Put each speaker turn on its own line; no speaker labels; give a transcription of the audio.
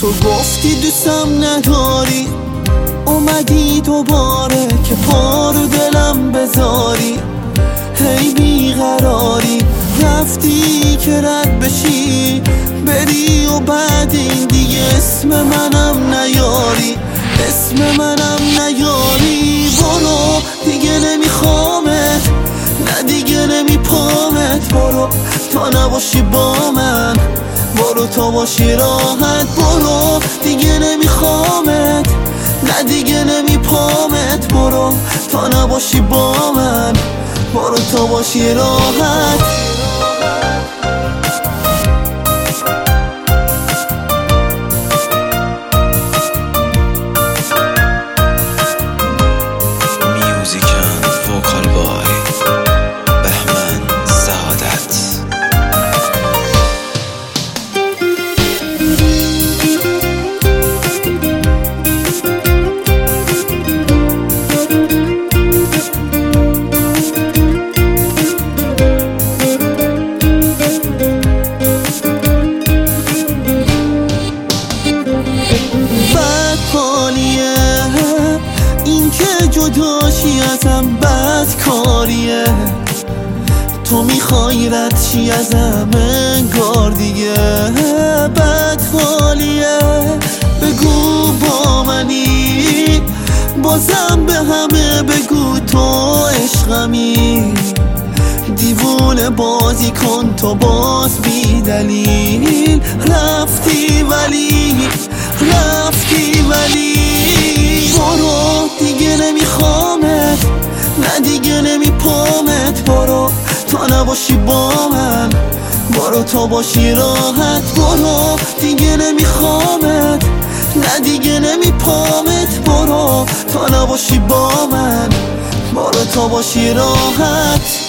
تو گفتی دوستم نداری، اومدی دوباره که پا رو دلم بذاری. هی بیقراری رفتی که رد بشی بری و بعد این دیگه اسم منم نیاری، اسم منم نیاری. برو دیگه نمیخوامت، نه دیگه نمیپامت. برو تا نباشی با من، برو تا باشی راحت. برو دیگه نمیخوامت، نه دیگه نمیپامت. برو تا نباشی با من، برو تا باشی راحت. بد حالیه این که جداشی ازم، بد کاریه تو میخوای رد چی ازم انگار دیگه. بد حالیه بگو با منی، بازم به همه بگو تو عشقمی. دیوونه بازی کن تو باز بی دلیل، رفتی ولی برو دیگه نمیخوامت، نه دیگه نمیپامت. برو تا نباشی با من، برو تا باشی راحت. برو دیگه نمیخوامت، نه دیگه نمیپامت. برو تا نباشی با من، برو تا باشی راحت.